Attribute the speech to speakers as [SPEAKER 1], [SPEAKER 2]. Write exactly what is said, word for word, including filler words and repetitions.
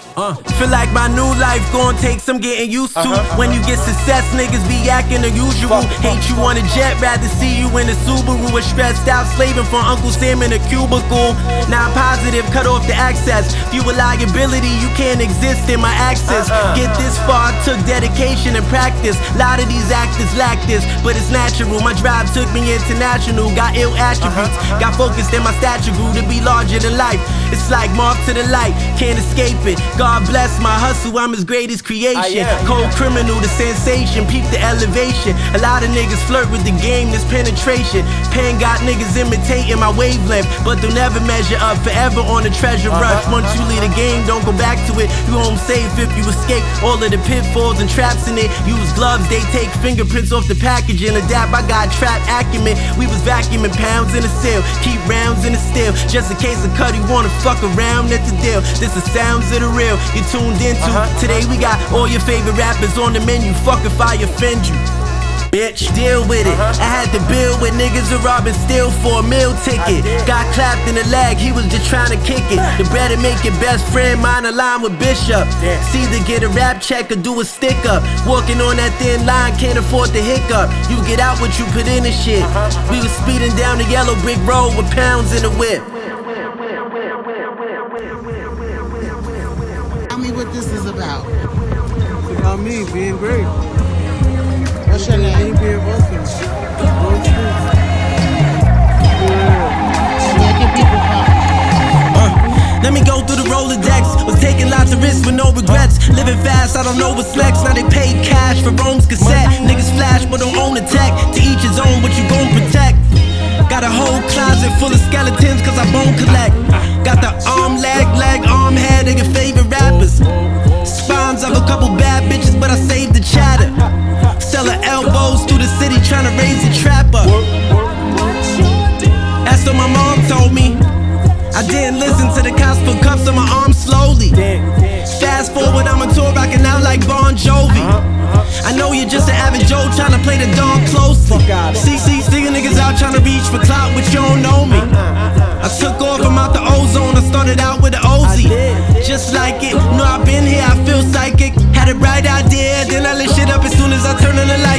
[SPEAKER 1] Uh, feel like my new life gon' take some getting used to.
[SPEAKER 2] uh-huh,
[SPEAKER 1] When you get success, niggas be acting unusual.
[SPEAKER 2] Fuck,
[SPEAKER 1] Hate you on a jet, rather see you in a Subaru. A stressed out slaving for Uncle Sam in a cubicle. Now I'm positive, cut off the access. Fewer liability, you can't exist in my access.
[SPEAKER 2] uh-uh.
[SPEAKER 1] Get this far, took dedication and practice. Lot of these actors lack this, but it's natural. My drive took me international. Got ill attributes,
[SPEAKER 2] uh-huh, uh-huh.
[SPEAKER 1] got focused and my stature grew to be larger than life. It's like moth to the light, can't escape it. God bless my hustle, I'm his greatest creation. Cold criminal, the sensation, peep the elevation. A lot of niggas flirt with the game, this penetration. Pen got niggas imitating my wavelength, but they'll never measure up, forever on the treasure rush. Once you leave the game, don't go back to it. You home safe if you escape all of the pitfalls and traps in it. Use gloves, they take fingerprints off the packaging. Adapt, I got trap acumen. We was vacuuming pounds in a seal, keep rounds in the steel, just in case a cut you wanna fuck around at the deal. This the sounds of the real you tuned into.
[SPEAKER 2] Uh-huh.
[SPEAKER 1] Today we got all your favorite rappers on the menu. Fuck if I offend you, bitch, deal with it.
[SPEAKER 2] Uh-huh.
[SPEAKER 1] I had to build with niggas who robbing still for a meal ticket. Got clapped in the leg, he was just trying to kick it. The better make your best friend, mine align with Bishop. See either get a rap check or do a stick up. Walking on that thin line, can't afford the hiccup. You get out what you put in the shit. We was speeding down the yellow brick road with pounds in the whip.
[SPEAKER 3] Tell me what this is about.
[SPEAKER 4] It's about me being great.
[SPEAKER 3] What's your
[SPEAKER 4] Me
[SPEAKER 3] name?
[SPEAKER 4] being vocal. Going through.
[SPEAKER 3] Where can people come?
[SPEAKER 1] Let me go through the Rolodex. Was taking lots of risks with no regrets. Living fast, I don't know what's next. Now they paid cash for Rome's cassette. Niggas flash but don't own a tech. To each his own, what you gon' protect? Got a whole closet full of skeletons cause I bone collect. Got the arm, leg, leg, arm, head of your favorite rappers. Spawns of a couple bad bitches but I saved the chatter. Selling elbows through the city trying to raise the trapper. That's what my mom told me. I didn't listen to the cops put cuffs on my arm slowly. Fast forward, I'm on tour rocking out like Bon Jovi. I know you're just an average Joe trying to play the dog closely. See, see, see niggas out trying to reach for clout, but you don't know me. I took off, I'm out the ozone, I started out with the Ozy. Just like it, know I've been here, I feel psychic. Had a bright idea, then I lit shit up as soon as I turn on the light.